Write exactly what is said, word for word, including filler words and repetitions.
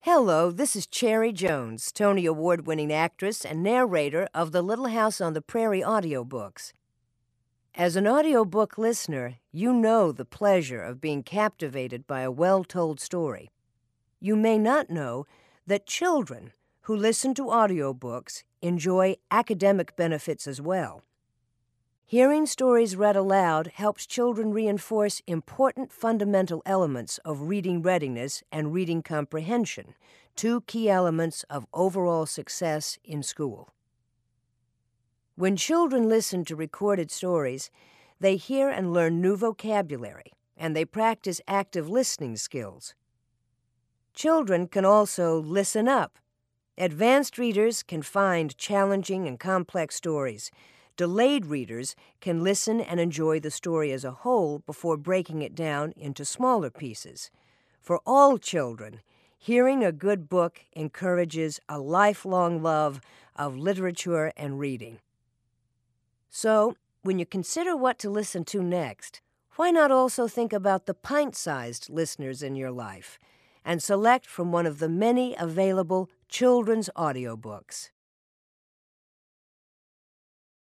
Hello, this is Cherry Jones, Tony Award-winning actress and narrator of the Little House on the Prairie audiobooks. As an audiobook listener, you know the pleasure of being captivated by a well-told story. You may not know that children who listen to audiobooks enjoy academic benefits as well. Hearing stories read aloud helps children reinforce important fundamental elements of reading readiness and reading comprehension, two key elements of overall success in school. When children listen to recorded stories, they hear and learn new vocabulary, and they practice active listening skills. Children can also listen up. Advanced readers can find challenging and complex stories. Delayed readers can listen and enjoy the story as a whole before breaking it down into smaller pieces. For all children, hearing a good book encourages a lifelong love of literature and reading. So, when you consider what to listen to next, why not also think about the pint-sized listeners in your life and select from one of the many available children's audiobooks?